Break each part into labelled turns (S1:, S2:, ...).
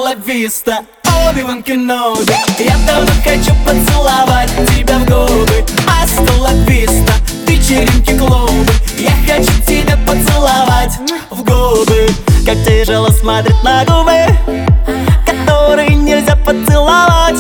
S1: ла виста, Оби-Ван Кеноби. Я давно хочу поцеловать тебя в губы. Аста ла виста, вечеринки, клубы. Я хочу тебя поцеловать в губы. Как тяжело смотреть на губы, которые нельзя поцеловать.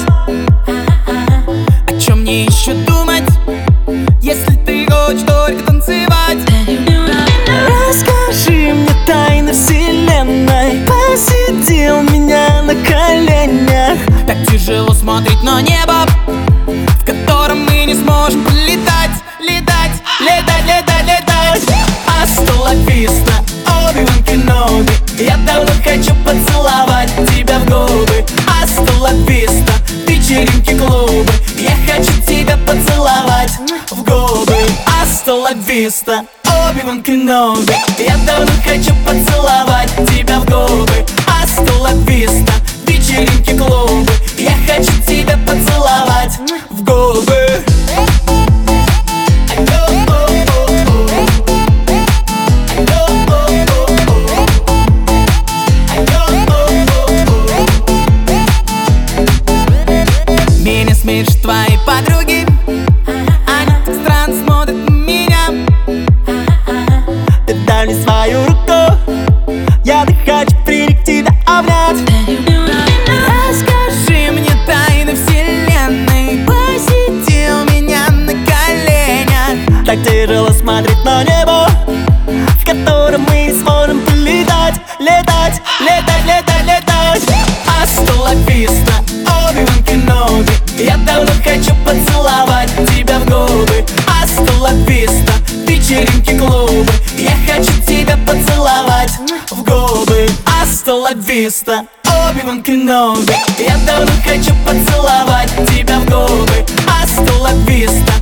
S2: О чем мне еще думать, если ты хочешь только танцевать?
S1: Расскажи мне тайны вселенной. Посидел меня на коленях.
S2: Так тяжело смотреть на небо, в котором мы не сможем полетать. Летать, летать, летать, летать.
S1: Аста ла виста, Оби-Ван Кеноби. Я давно хочу поцеловать тебя в губы. Аста ла виста, вечеринки, клубы. Я хочу тебя поцеловать в губы. Аста ла виста, Оби-Ван Кеноби. Я давно хочу поцеловать тебя в губы. Аста ла виста, вечеринки, клубы. Я хочу тебя поцеловать в губы.
S2: Меня смешат твои подруги, они так странно смотрят на меня.
S1: Ты дай мне свою руку, я так хочу приник тебя обнять.
S2: Расскажи мне тайны вселенной. Посиди у меня на коленях.
S1: Так тяжело смотреть на небо, в котором мы сможем полетать. Летать, летать, летать, летать. Аста ла виста, Оби-Ван Кеноби. Я давно хочу поцеловать тебя в губы. Аста ла виста, вечеринки, клубы. Я хочу тебя поцеловать в губы. Аста ла виста, Оби-Ван Кеноби. Я давно хочу поцеловать тебя в губы. Аста ла виста,